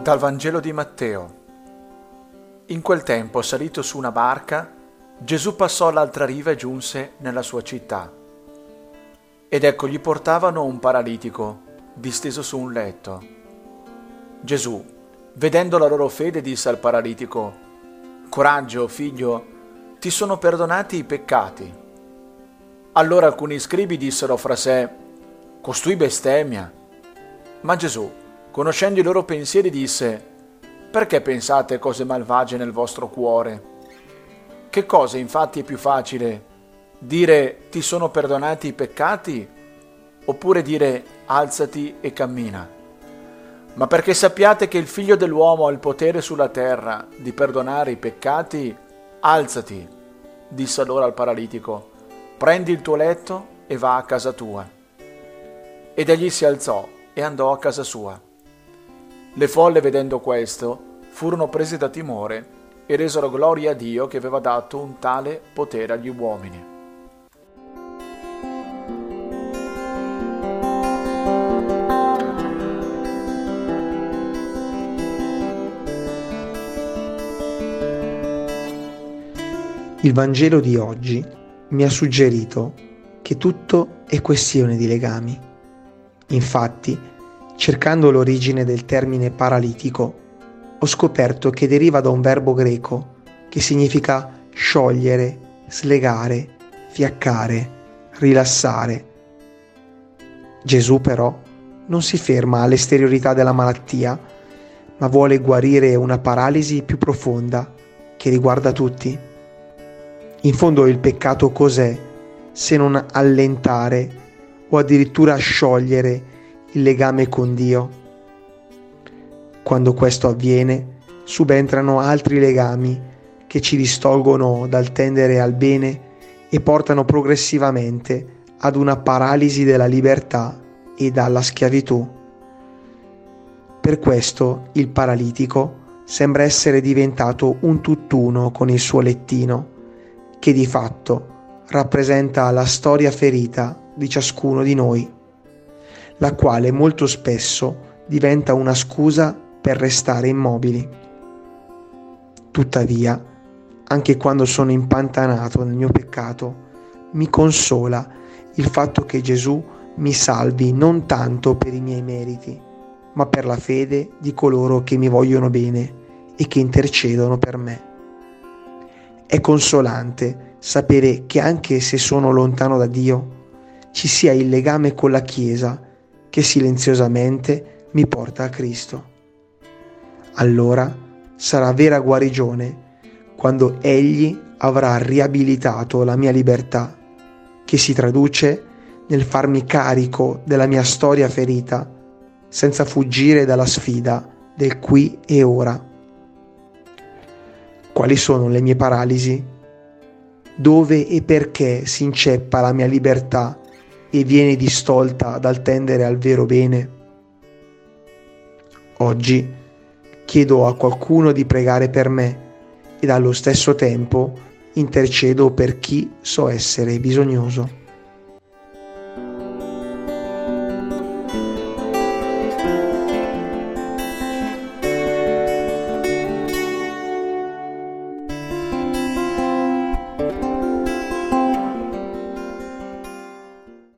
Dal Vangelo di Matteo. In quel tempo, salito su una barca, Gesù passò all'altra riva e giunse nella sua città. Ed ecco, gli portavano un paralitico, disteso su un letto. Gesù, vedendo la loro fede, disse al paralitico: «Coraggio, figlio, ti sono perdonati i peccati». Allora alcuni scribi dissero fra sé: «Costui bestemmia». Ma Gesù, conoscendo i loro pensieri, disse: «Perché pensate cose malvagie nel vostro cuore? Che cosa infatti è più facile? Dire ti sono perdonati i peccati, oppure dire alzati e cammina? Ma perché sappiate che il Figlio dell'uomo ha il potere sulla terra di perdonare i peccati, alzati», disse allora al paralitico, «prendi il tuo letto e va a casa tua». Ed egli si alzò e andò a casa sua. Le folle, vedendo questo, furono prese da timore e resero gloria a Dio che aveva dato un tale potere agli uomini. Il Vangelo di oggi mi ha suggerito che tutto è questione di legami. Infatti, cercando l'origine del termine paralitico, ho scoperto che deriva da un verbo greco che significa sciogliere, slegare, fiaccare, rilassare. Gesù però non si ferma all'esteriorità della malattia, ma vuole guarire una paralisi più profonda che riguarda tutti. In fondo il peccato cos'è se non allentare o addirittura sciogliere il legame con Dio? Quando questo avviene, subentrano altri legami che ci distolgono dal tendere al bene e portano progressivamente ad una paralisi della libertà e dalla schiavitù. Per questo il paralitico sembra essere diventato un tutt'uno con il suo lettino, che di fatto rappresenta la storia ferita di ciascuno di noi, la quale molto spesso diventa una scusa per restare immobili. Tuttavia, anche quando sono impantanato nel mio peccato, mi consola il fatto che Gesù mi salvi non tanto per i miei meriti, ma per la fede di coloro che mi vogliono bene e che intercedono per me. È consolante sapere che anche se sono lontano da Dio, ci sia il legame con la Chiesa che silenziosamente mi porta a Cristo. Allora sarà vera guarigione quando Egli avrà riabilitato la mia libertà, che si traduce nel farmi carico della mia storia ferita, senza fuggire dalla sfida del qui e ora. Quali sono le mie paralisi? Dove e perché si inceppa la mia libertà e viene distolta dal tendere al vero bene? Oggi chiedo a qualcuno di pregare per me ed allo stesso tempo intercedo per chi so essere bisognoso.